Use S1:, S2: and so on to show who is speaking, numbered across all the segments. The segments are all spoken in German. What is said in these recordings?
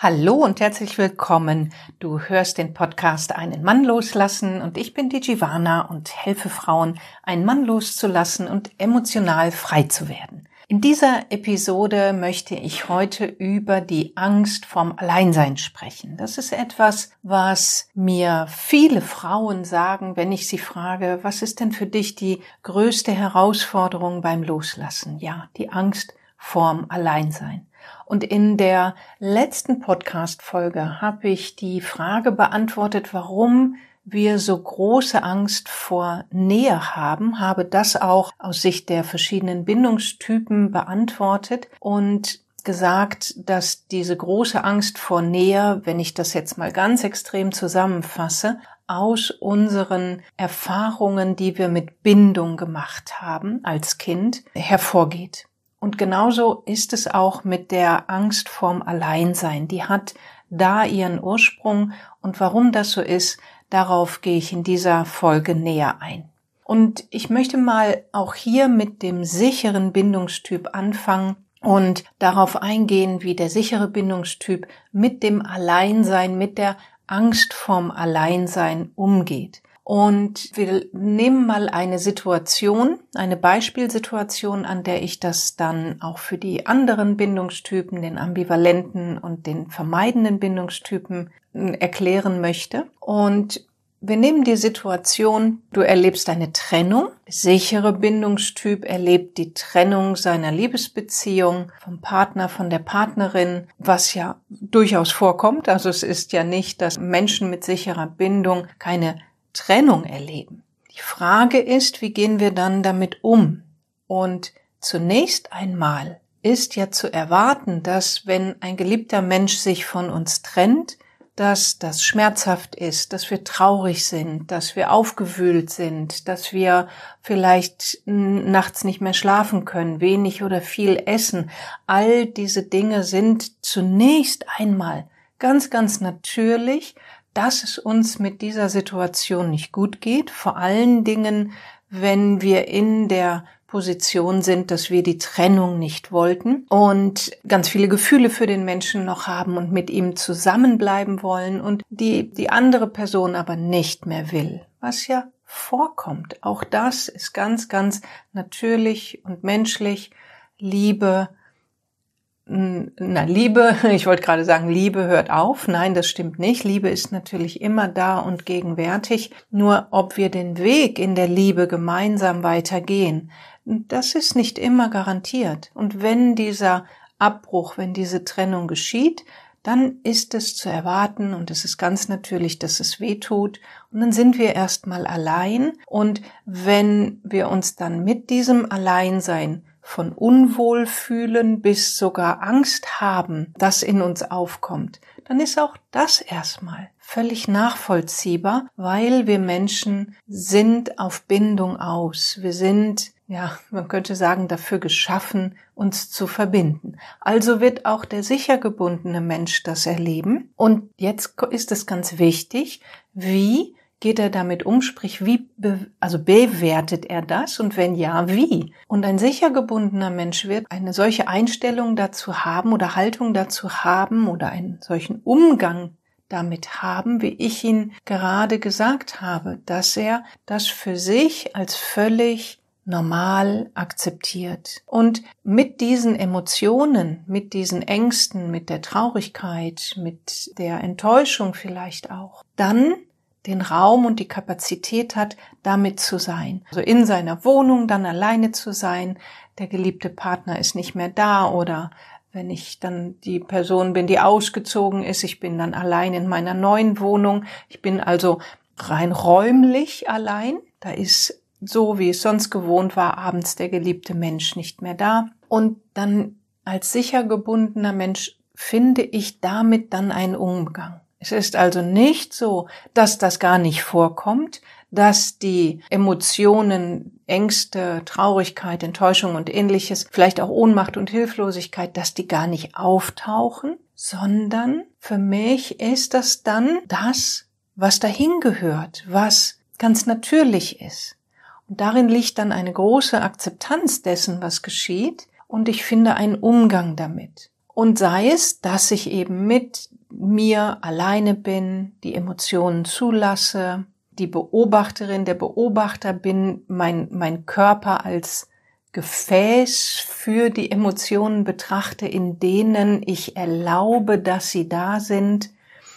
S1: Hallo und herzlich willkommen. Du hörst den Podcast Einen Mann loslassen und ich bin die Giovanna und helfe Frauen, einen Mann loszulassen und emotional frei zu werden. In dieser Episode möchte ich heute über die Angst vorm Alleinsein sprechen. Das ist etwas, was mir viele Frauen sagen, wenn ich sie frage, was ist denn für dich die größte Herausforderung beim Loslassen? Ja, die Angst vorm Alleinsein. Und in der letzten Podcast-Folge habe ich die Frage beantwortet, warum wir so große Angst vor Nähe haben, habe das auch aus Sicht der verschiedenen Bindungstypen beantwortet und gesagt, dass diese große Angst vor Nähe, wenn ich das jetzt mal ganz extrem zusammenfasse, aus unseren Erfahrungen, die wir mit Bindung gemacht haben als Kind, hervorgeht. Und genauso ist es auch mit der Angst vorm Alleinsein. Die hat da ihren Ursprung und warum das so ist, darauf gehe ich in dieser Folge näher ein. Und ich möchte mal auch hier mit dem sicheren Bindungstyp anfangen und darauf eingehen, wie der sichere Bindungstyp mit dem Alleinsein, mit der Angst vorm Alleinsein umgeht. Und wir nehmen mal eine Situation, eine Beispielsituation, an der ich das dann auch für die anderen Bindungstypen, den ambivalenten und den vermeidenden Bindungstypen erklären möchte. Und wir nehmen die Situation, du erlebst eine Trennung. Der sichere Bindungstyp erlebt die Trennung seiner Liebesbeziehung vom Partner, von der Partnerin, was ja durchaus vorkommt. Also es ist ja nicht, dass Menschen mit sicherer Bindung keine Trennung erleben. Die Frage ist, wie gehen wir dann damit um? Und zunächst einmal ist ja zu erwarten, dass wenn ein geliebter Mensch sich von uns trennt, dass das schmerzhaft ist, dass wir traurig sind, dass wir aufgewühlt sind, dass wir vielleicht nachts nicht mehr schlafen können, wenig oder viel essen. All diese Dinge sind zunächst einmal ganz, ganz natürlich, dass es uns mit dieser Situation nicht gut geht, vor allen Dingen, wenn wir in der Position sind, dass wir die Trennung nicht wollten und ganz viele Gefühle für den Menschen noch haben und mit ihm zusammenbleiben wollen und die andere Person aber nicht mehr will, was ja vorkommt. Auch das ist ganz, ganz natürlich und menschlich. Liebe, ich wollte gerade sagen, Liebe hört auf. Nein, das stimmt nicht. Liebe ist natürlich immer da und gegenwärtig. Nur ob wir den Weg in der Liebe gemeinsam weitergehen, das ist nicht immer garantiert. Und wenn dieser Abbruch, wenn diese Trennung geschieht, dann ist es zu erwarten und es ist ganz natürlich, dass es weh tut. Und dann sind wir erstmal allein. Und wenn wir uns dann mit diesem Alleinsein von Unwohlfühlen bis sogar Angst haben, das in uns aufkommt, dann ist auch das erstmal völlig nachvollziehbar, weil wir Menschen sind auf Bindung aus. Wir sind, ja, man könnte sagen, dafür geschaffen, uns zu verbinden. Also wird auch der sicher gebundene Mensch das erleben. Und jetzt ist es ganz wichtig, wie geht er damit um, sprich, bewertet er das und wenn ja, wie? Und ein sicher gebundener Mensch wird eine solche Einstellung dazu haben oder Haltung dazu haben oder einen solchen Umgang damit haben, wie ich ihn gerade gesagt habe, dass er das für sich als völlig normal akzeptiert. Und mit diesen Emotionen, mit diesen Ängsten, mit der Traurigkeit, mit der Enttäuschung vielleicht auch, dann den Raum und die Kapazität hat, damit zu sein. Also in seiner Wohnung dann alleine zu sein, der geliebte Partner ist nicht mehr da oder wenn ich dann die Person bin, die ausgezogen ist, ich bin dann allein in meiner neuen Wohnung. Ich bin also rein räumlich allein. Da ist so, wie es sonst gewohnt war, abends der geliebte Mensch nicht mehr da. Und dann als sicher gebundener Mensch finde ich damit dann einen Umgang. Es ist also nicht so, dass das gar nicht vorkommt, dass die Emotionen, Ängste, Traurigkeit, Enttäuschung und Ähnliches, vielleicht auch Ohnmacht und Hilflosigkeit, dass die gar nicht auftauchen, sondern für mich ist das dann das, was dahin gehört, was ganz natürlich ist. Und darin liegt dann eine große Akzeptanz dessen, was geschieht, und ich finde einen Umgang damit. Und sei es, dass ich eben mit mir alleine bin, die Emotionen zulasse, die Beobachterin, der Beobachter bin, mein Körper als Gefäß für die Emotionen betrachte, in denen ich erlaube, dass sie da sind.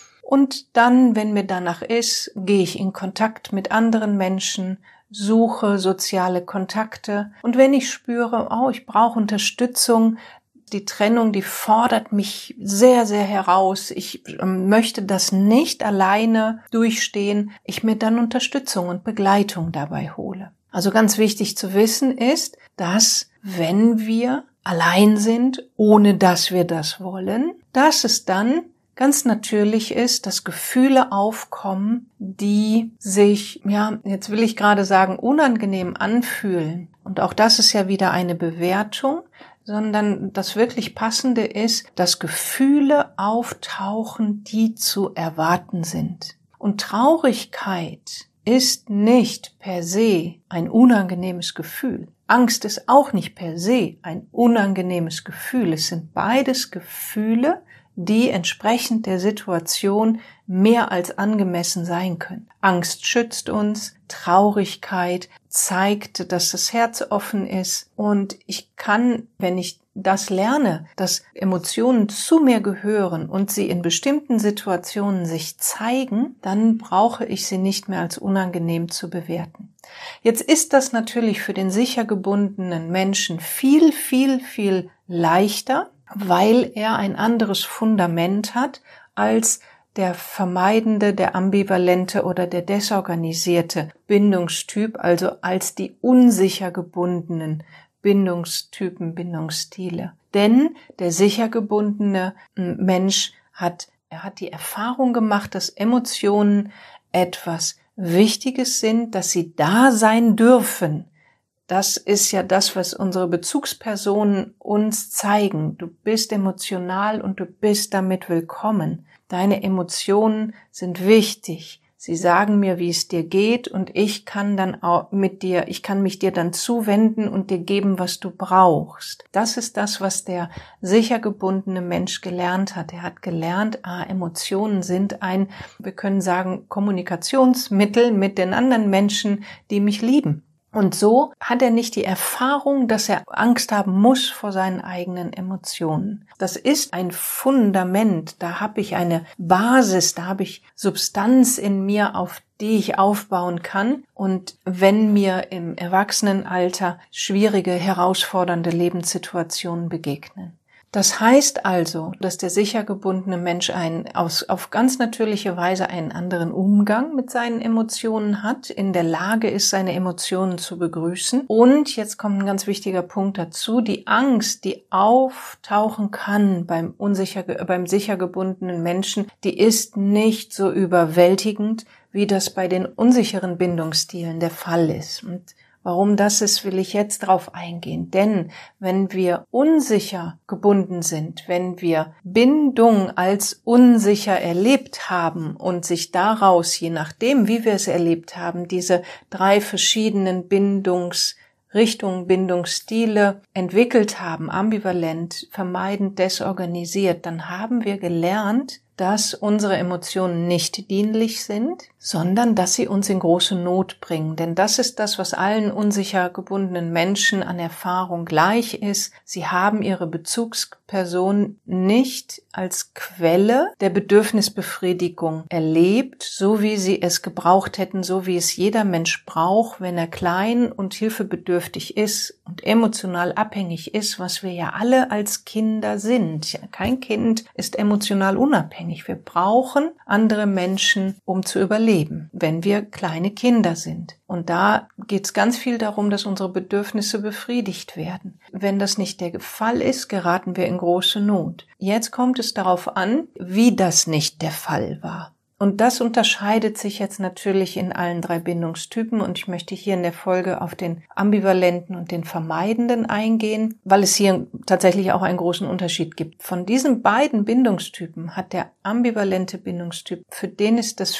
S1: Und dann, wenn mir danach ist, gehe ich in Kontakt mit anderen Menschen, suche soziale Kontakte. Und wenn ich spüre, ich brauche Unterstützung, die Trennung, die fordert mich sehr, sehr heraus. Ich möchte das nicht alleine durchstehen. Ich mir dann Unterstützung und Begleitung dabei hole. Also ganz wichtig zu wissen ist, dass wenn wir allein sind, ohne dass wir das wollen, dass es dann ganz natürlich ist, dass Gefühle aufkommen, die sich, jetzt will ich gerade sagen, unangenehm anfühlen. Und auch das ist ja wieder eine Bewertung, sondern das wirklich Passende ist, dass Gefühle auftauchen, die zu erwarten sind. Und Traurigkeit ist nicht per se ein unangenehmes Gefühl. Angst ist auch nicht per se ein unangenehmes Gefühl. Es sind beides Gefühle, die entsprechend der Situation mehr als angemessen sein können. Angst schützt uns, Traurigkeit zeigt, dass das Herz offen ist und ich kann, wenn ich das lerne, dass Emotionen zu mir gehören und sie in bestimmten Situationen sich zeigen, dann brauche ich sie nicht mehr als unangenehm zu bewerten. Jetzt ist das natürlich für den sicher gebundenen Menschen viel, viel, viel leichter, weil er ein anderes Fundament hat als der vermeidende, der ambivalente oder der desorganisierte Bindungstyp, also als die unsicher gebundenen Bindungstypen, Bindungsstile. Denn der sicher gebundene Mensch hat die Erfahrung gemacht, dass Emotionen etwas Wichtiges sind, dass sie da sein dürfen. Das ist ja das, was unsere Bezugspersonen uns zeigen. Du bist emotional und du bist damit willkommen. Deine Emotionen sind wichtig. Sie sagen mir, wie es dir geht und ich kann mich dir dann zuwenden und dir geben, was du brauchst. Das ist das, was der sicher gebundene Mensch gelernt hat. Er hat gelernt, Emotionen sind wir können sagen, Kommunikationsmittel mit den anderen Menschen, die mich lieben. Und so hat er nicht die Erfahrung, dass er Angst haben muss vor seinen eigenen Emotionen. Das ist ein Fundament, da habe ich eine Basis, da habe ich Substanz in mir, auf die ich aufbauen kann. Und wenn mir im Erwachsenenalter schwierige, herausfordernde Lebenssituationen begegnen. Das heißt also, dass der sicher gebundene Mensch auf ganz natürliche Weise einen anderen Umgang mit seinen Emotionen hat, in der Lage ist, seine Emotionen zu begrüßen. Und jetzt kommt ein ganz wichtiger Punkt dazu, die Angst, die auftauchen kann beim sicher gebundenen Menschen, die ist nicht so überwältigend, wie das bei den unsicheren Bindungsstilen der Fall ist. Und warum das ist, will ich jetzt drauf eingehen. Denn wenn wir unsicher gebunden sind, wenn wir Bindung als unsicher erlebt haben und sich daraus, je nachdem, wie wir es erlebt haben, diese 3 verschiedenen Bindungsrichtungen, Bindungsstile entwickelt haben, ambivalent, vermeidend, desorganisiert, dann haben wir gelernt, dass unsere Emotionen nicht dienlich sind, sondern dass sie uns in große Not bringen. Denn das ist das, was allen unsicher gebundenen Menschen an Erfahrung gleich ist. Sie haben ihre Bezugsperson nicht als Quelle der Bedürfnisbefriedigung erlebt, so wie sie es gebraucht hätten, so wie es jeder Mensch braucht, wenn er klein und hilfebedürftig ist und emotional abhängig ist, was wir ja alle als Kinder sind. Kein Kind ist emotional unabhängig. Wir brauchen andere Menschen, um zu überleben, wenn wir kleine Kinder sind. Und da geht es ganz viel darum, dass unsere Bedürfnisse befriedigt werden. Wenn das nicht der Fall ist, geraten wir in große Not. Jetzt kommt es darauf an, wie das nicht der Fall war. Und das unterscheidet sich jetzt natürlich in allen 3 Bindungstypen und ich möchte hier in der Folge auf den ambivalenten und den vermeidenden eingehen, weil es hier tatsächlich auch einen großen Unterschied gibt. Von diesen beiden Bindungstypen hat der ambivalente Bindungstyp, für den ist das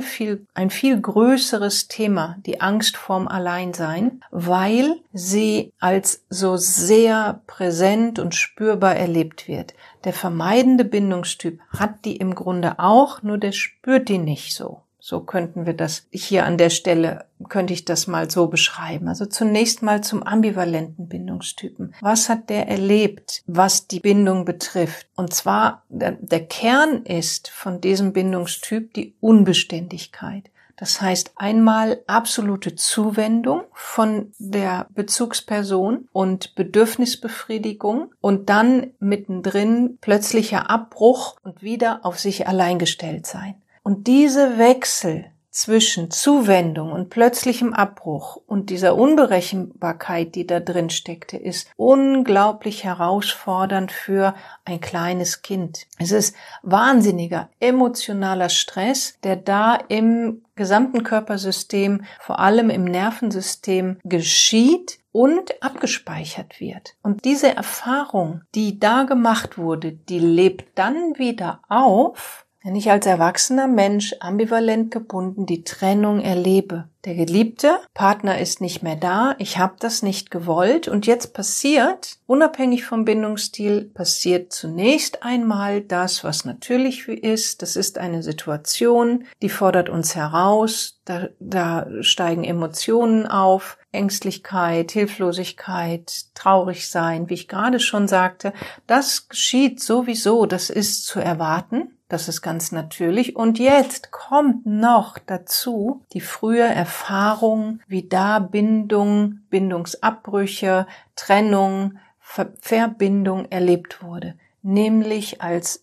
S1: ein viel größeres Thema, die Angst vorm Alleinsein, weil sie als so sehr präsent und spürbar erlebt wird. Der vermeidende Bindungstyp hat die im Grunde auch, nur der spürt die nicht so. So könnten wir das hier an der Stelle, könnte ich das mal so beschreiben. Also zunächst mal zum ambivalenten Bindungstypen. Was hat der erlebt, was die Bindung betrifft? Und zwar, der Kern ist von diesem Bindungstyp die Unbeständigkeit. Das heißt einmal absolute Zuwendung von der Bezugsperson und Bedürfnisbefriedigung und dann mittendrin plötzlicher Abbruch und wieder auf sich allein gestellt sein. Und diese Wechsel zwischen Zuwendung und plötzlichem Abbruch und dieser Unberechenbarkeit, die da drin steckte, ist unglaublich herausfordernd für ein kleines Kind. Es ist wahnsinniger emotionaler Stress, der da im gesamten Körpersystem, vor allem im Nervensystem geschieht und abgespeichert wird. Und diese Erfahrung, die da gemacht wurde, die lebt dann wieder auf, wenn ich als erwachsener Mensch ambivalent gebunden die Trennung erlebe. Der geliebte Partner ist nicht mehr da, ich habe das nicht gewollt und jetzt passiert, unabhängig vom Bindungsstil, passiert zunächst einmal das, was natürlich ist. Das ist eine Situation, die fordert uns heraus, da steigen Emotionen auf, Ängstlichkeit, Hilflosigkeit, traurig sein, wie ich gerade schon sagte. Das geschieht sowieso, das ist zu erwarten. Das ist ganz natürlich. Und jetzt kommt noch dazu die frühe Erfahrung, wie da Bindung, Bindungsabbrüche, Trennung, Verbindung erlebt wurde. Nämlich als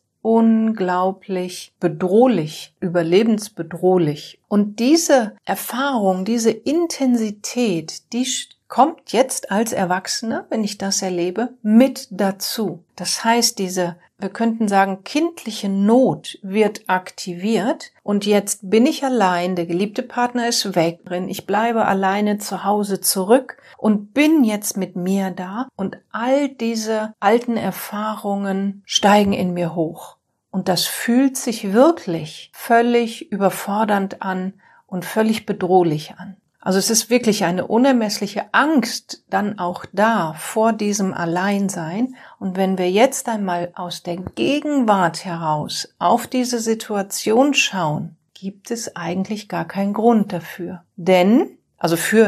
S1: unglaublich bedrohlich, überlebensbedrohlich. Und diese Erfahrung, diese Intensität, die kommt jetzt als Erwachsene, wenn ich das erlebe, mit dazu. Das heißt, wir könnten sagen, kindliche Not wird aktiviert und jetzt bin ich allein, der geliebte Partner ist weg, ich bleibe alleine zu Hause zurück und bin jetzt mit mir da und all diese alten Erfahrungen steigen in mir hoch. Und das fühlt sich wirklich völlig überfordernd an und völlig bedrohlich an. Also es ist wirklich eine unermessliche Angst dann auch da vor diesem Alleinsein. Und wenn wir jetzt einmal aus der Gegenwart heraus auf diese Situation schauen, gibt es eigentlich gar keinen Grund dafür. Denn, also für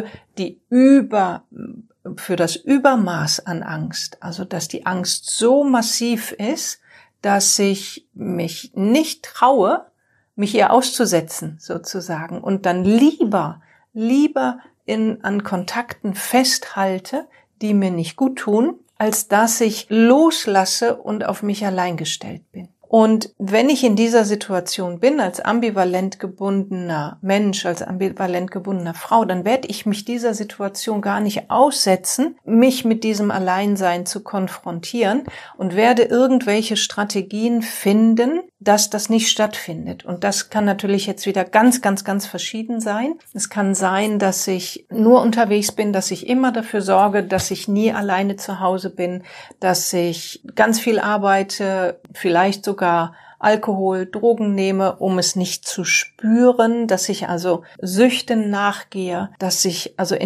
S1: das Übermaß an Angst, also dass die Angst so massiv ist, dass ich mich nicht traue, mich ihr auszusetzen sozusagen und dann lieber an Kontakten festhalte, die mir nicht gut tun, als dass ich loslasse und auf mich allein gestellt bin. Und wenn ich in dieser Situation bin, als ambivalent gebundener Mensch, als ambivalent gebundener Frau, dann werde ich mich dieser Situation gar nicht aussetzen, mich mit diesem Alleinsein zu konfrontieren und werde irgendwelche Strategien finden, dass das nicht stattfindet. Und das kann natürlich jetzt wieder ganz, ganz, ganz verschieden sein. Es kann sein, dass ich nur unterwegs bin, dass ich immer dafür sorge, dass ich nie alleine zu Hause bin, dass ich ganz viel arbeite, vielleicht sogar Alkohol, Drogen nehme, um es nicht zu spüren, dass ich also Süchten nachgehe, dass ich also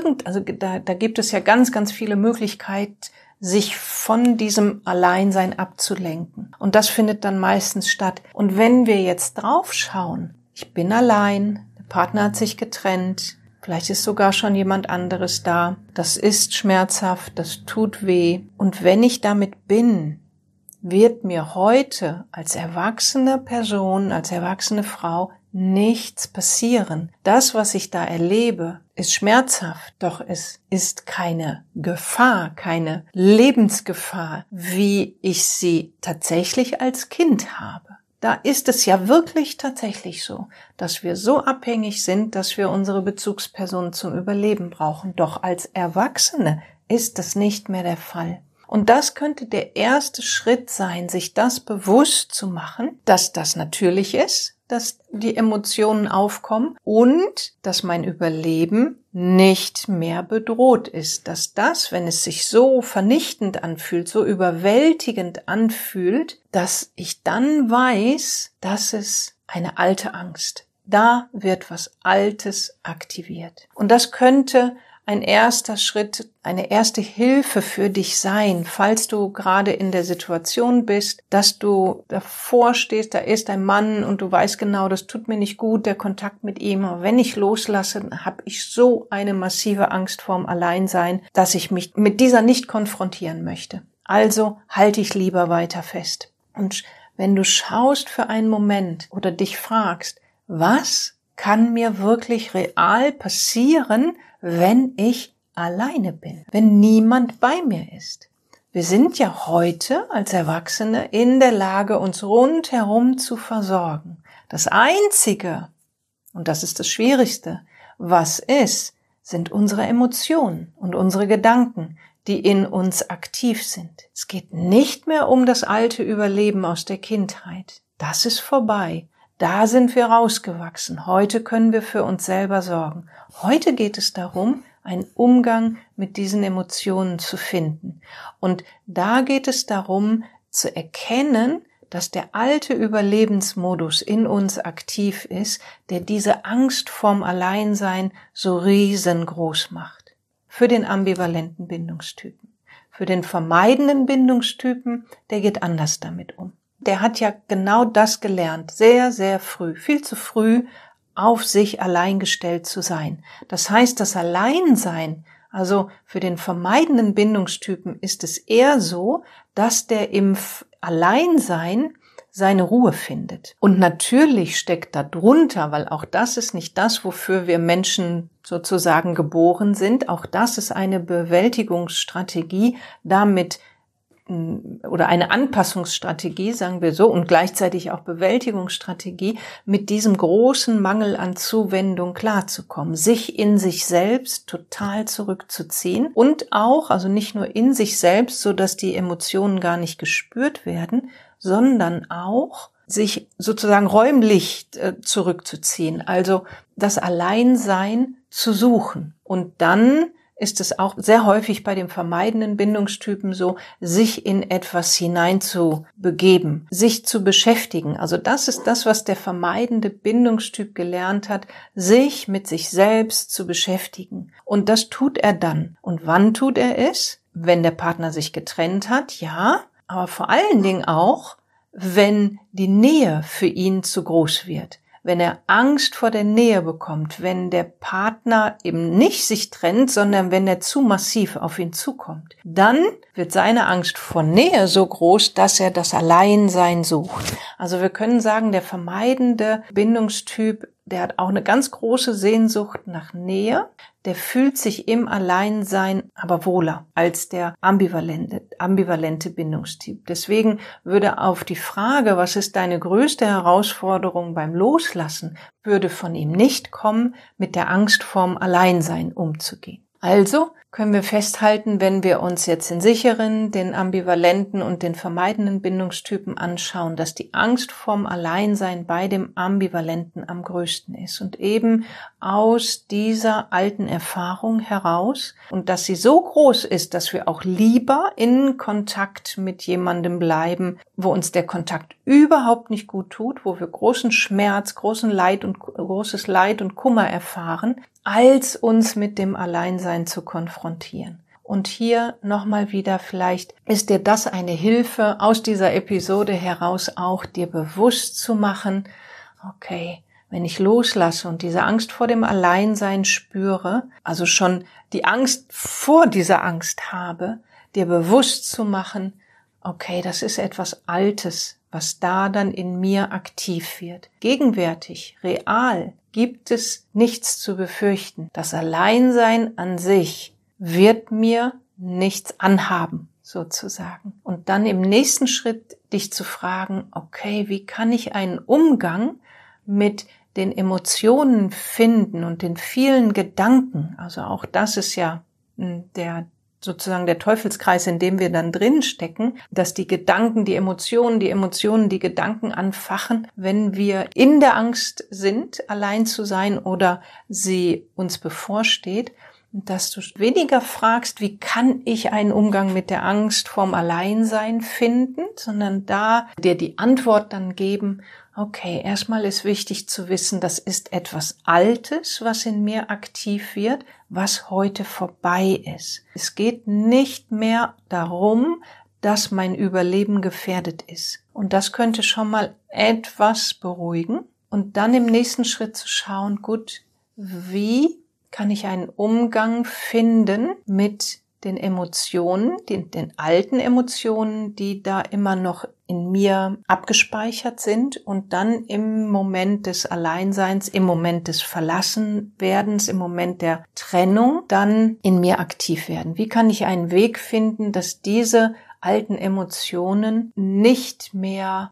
S1: da gibt es ja ganz, ganz viele Möglichkeiten, sich von diesem Alleinsein abzulenken. Und das findet dann meistens statt. Und wenn wir jetzt drauf schauen, ich bin allein, der Partner hat sich getrennt, vielleicht ist sogar schon jemand anderes da, das ist schmerzhaft, das tut weh. Und wenn ich damit bin, wird mir heute als erwachsene Person, als erwachsene Frau nichts passieren. Das, was ich da erlebe, ist schmerzhaft, doch es ist keine Gefahr, keine Lebensgefahr, wie ich sie tatsächlich als Kind habe. Da ist es ja wirklich tatsächlich so, dass wir so abhängig sind, dass wir unsere Bezugspersonen zum Überleben brauchen. Doch als Erwachsene ist das nicht mehr der Fall. Und das könnte der erste Schritt sein, sich das bewusst zu machen, dass das natürlich ist, dass die Emotionen aufkommen und dass mein Überleben nicht mehr bedroht ist. Dass das, wenn es sich so vernichtend anfühlt, so überwältigend anfühlt, dass ich dann weiß, dass es eine alte Angst. Da wird was Altes aktiviert. Und das könnte ein erster Schritt, eine erste Hilfe für dich sein, falls du gerade in der Situation bist, dass du davor stehst, da ist ein Mann und du weißt genau, das tut mir nicht gut, der Kontakt mit ihm, aber wenn ich loslasse, dann habe ich so eine massive Angst vorm Alleinsein, dass ich mich mit dieser nicht konfrontieren möchte. Also halte ich lieber weiter fest. Und wenn du schaust für einen Moment oder dich fragst, was kann mir wirklich real passieren, wenn ich alleine bin, wenn niemand bei mir ist? Wir sind ja heute als Erwachsene in der Lage, uns rundherum zu versorgen. Das Einzige, und das ist das Schwierigste, was ist, sind unsere Emotionen und unsere Gedanken, die in uns aktiv sind. Es geht nicht mehr um das alte Überleben aus der Kindheit. Das ist vorbei. Da sind wir rausgewachsen. Heute können wir für uns selber sorgen. Heute geht es darum, einen Umgang mit diesen Emotionen zu finden. Und da geht es darum, zu erkennen, dass der alte Überlebensmodus in uns aktiv ist, der diese Angst vorm Alleinsein so riesengroß macht. Für den ambivalenten Bindungstypen. Für den vermeidenden Bindungstypen, der geht anders damit um. Der hat ja genau das gelernt, sehr, sehr früh, viel zu früh, auf sich allein gestellt zu sein. Das heißt, das Alleinsein, also für den vermeidenden Bindungstypen ist es eher so, dass der im Alleinsein seine Ruhe findet. Und natürlich steckt da drunter, weil auch das ist nicht das, wofür wir Menschen sozusagen geboren sind, auch das ist eine Bewältigungsstrategie, damit oder eine Anpassungsstrategie, sagen wir so, und gleichzeitig auch Bewältigungsstrategie, mit diesem großen Mangel an Zuwendung klarzukommen, sich in sich selbst total zurückzuziehen und auch, also nicht nur in sich selbst, so dass die Emotionen gar nicht gespürt werden, sondern auch sich sozusagen räumlich zurückzuziehen, also das Alleinsein zu suchen. Und dann ist es auch sehr häufig bei dem vermeidenden Bindungstypen so, sich in etwas hineinzubegeben, sich zu beschäftigen. Also das ist das, was der vermeidende Bindungstyp gelernt hat, sich mit sich selbst zu beschäftigen. Und das tut er dann. Und wann tut er es? Wenn der Partner sich getrennt hat, ja, aber vor allen Dingen auch, wenn die Nähe für ihn zu groß wird. Wenn er Angst vor der Nähe bekommt, wenn der Partner eben nicht sich trennt, sondern wenn er zu massiv auf ihn zukommt, dann wird seine Angst vor Nähe so groß, dass er das Alleinsein sucht. Also wir können sagen, der vermeidende Bindungstyp, der hat auch eine ganz große Sehnsucht nach Nähe, der fühlt sich im Alleinsein aber wohler als der ambivalente Bindungstyp. Deswegen würde auf die Frage, was ist deine größte Herausforderung beim Loslassen, würde von ihm nicht kommen, mit der Angst vorm Alleinsein umzugehen. Also können wir festhalten, wenn wir uns jetzt den sicheren, den ambivalenten und den vermeidenden Bindungstypen anschauen, dass die Angst vorm Alleinsein bei dem Ambivalenten am größten ist und eben aus dieser alten Erfahrung heraus und dass sie so groß ist, dass wir auch lieber in Kontakt mit jemandem bleiben, wo uns der Kontakt überhaupt nicht gut tut, wo wir großen Schmerz, großes Leid und Kummer erfahren, als uns mit dem Alleinsein zu konfrontieren. Und hier nochmal wieder, vielleicht ist dir das eine Hilfe, aus dieser Episode heraus auch dir bewusst zu machen, okay, wenn ich loslasse und diese Angst vor dem Alleinsein spüre, also schon die Angst vor dieser Angst habe, dir bewusst zu machen, okay, das ist etwas Altes, was da dann in mir aktiv wird. Gegenwärtig, real, gibt es nichts zu befürchten. Das Alleinsein an sich wird mir nichts anhaben, sozusagen. Und dann im nächsten Schritt dich zu fragen, okay, wie kann ich einen Umgang mit den Emotionen finden und den vielen Gedanken, also auch das ist ja der Teufelskreis, in dem wir dann drin stecken, dass die Gedanken, die Emotionen, die Gedanken anfachen, wenn wir in der Angst sind, allein zu sein oder sie uns bevorsteht, dass du weniger fragst, wie kann ich einen Umgang mit der Angst vorm Alleinsein finden, sondern da dir die Antwort dann geben, okay, erstmal ist wichtig zu wissen, das ist etwas Altes, was in mir aktiv wird, was heute vorbei ist. Es geht nicht mehr darum, dass mein Überleben gefährdet ist. Und das könnte schon mal etwas beruhigen. Und dann im nächsten Schritt zu schauen, gut, wie kann ich einen Umgang finden mit den Emotionen, den alten Emotionen, die da immer noch in mir abgespeichert sind und dann im Moment des Alleinseins, im Moment des Verlassenwerdens, im Moment der Trennung dann in mir aktiv werden. Wie kann ich einen Weg finden, dass diese alten Emotionen nicht mehr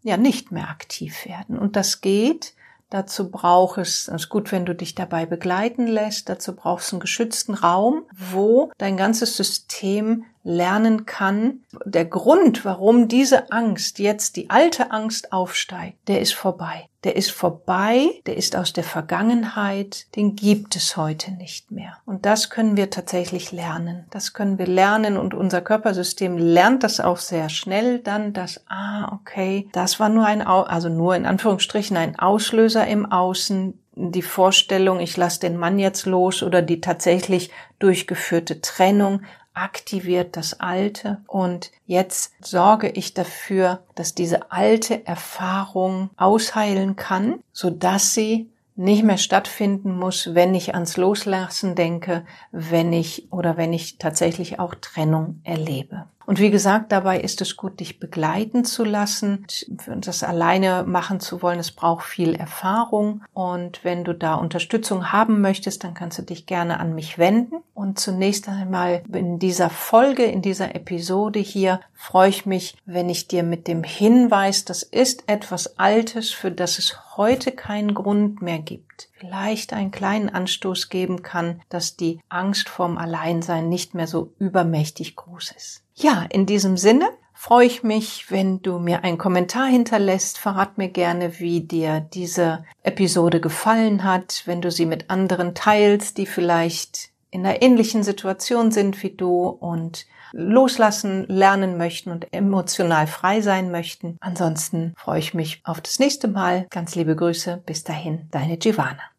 S1: aktiv werden? Und das geht. Dazu braucht es ist gut, wenn du dich dabei begleiten lässt. Dazu brauchst du einen geschützten Raum, wo dein ganzes System lernen kann. Der Grund, warum diese Angst jetzt, die alte Angst aufsteigt, der ist vorbei. Der ist vorbei, der ist aus der Vergangenheit, den gibt es heute nicht mehr. Und das können wir tatsächlich lernen. Das können wir lernen und unser Körpersystem lernt das auch sehr schnell dann, dass, okay, das war nur nur in Anführungsstrichen ein Auslöser im Außen, die Vorstellung, ich lasse den Mann jetzt los oder die tatsächlich durchgeführte Trennung aktiviert das Alte und jetzt sorge ich dafür, dass diese alte Erfahrung ausheilen kann, sodass sie nicht mehr stattfinden muss, wenn ich ans Loslassen denke, wenn ich tatsächlich auch Trennung erlebe. Und wie gesagt, dabei ist es gut, dich begleiten zu lassen. Das alleine machen zu wollen, es braucht viel Erfahrung. Und wenn du da Unterstützung haben möchtest, dann kannst du dich gerne an mich wenden. Und zunächst einmal in dieser Folge, in dieser Episode hier, freue ich mich, wenn ich dir mit dem Hinweis, das ist etwas Altes, für das es heute keinen Grund mehr gibt, vielleicht einen kleinen Anstoß geben kann, dass die Angst vorm Alleinsein nicht mehr so übermächtig groß ist. Ja, in diesem Sinne freue ich mich, wenn du mir einen Kommentar hinterlässt. Verrat mir gerne, wie dir diese Episode gefallen hat, wenn du sie mit anderen teilst, die vielleicht in einer ähnlichen Situation sind wie du und loslassen, lernen möchten und emotional frei sein möchten. Ansonsten freue ich mich auf das nächste Mal. Ganz liebe Grüße. Bis dahin, deine Giovanna.